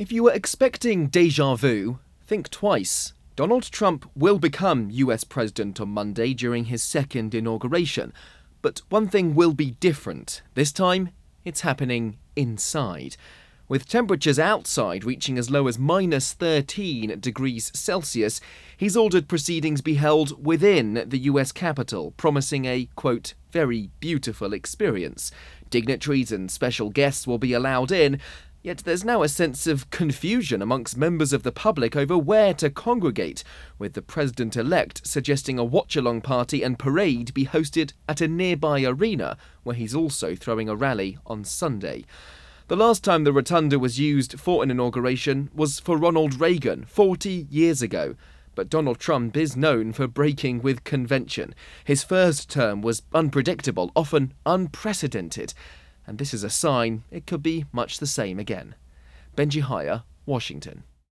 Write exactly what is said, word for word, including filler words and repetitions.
If you were expecting déjà vu, think twice. Donald Trump will become U S president on Monday during his second inauguration. But one thing will be different. This time, it's happening inside. With temperatures outside reaching as low as minus thirteen degrees Celsius, he's ordered proceedings be held within the U S Capitol, promising a, quote, very beautiful experience. Dignitaries and special guests will be allowed in, yet there's now a sense of confusion amongst members of the public over where to congregate, with the president-elect suggesting a watch-along party and parade be hosted at a nearby arena, where he's also throwing a rally on Sunday. The last time the rotunda was used for an inauguration was for Ronald Reagan forty years ago. But Donald Trump is known for breaking with convention. His first term was unpredictable, often unprecedented. And this is a sign it could be much the same again. Benji Hire, Washington.